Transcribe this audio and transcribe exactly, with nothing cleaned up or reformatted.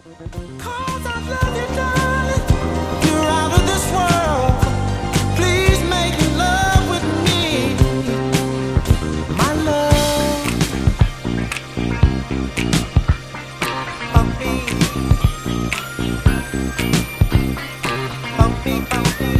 'Cause I love you, darling. You're out of this world. Please make love with me, my love. Bumpy, bumpy, bumpy.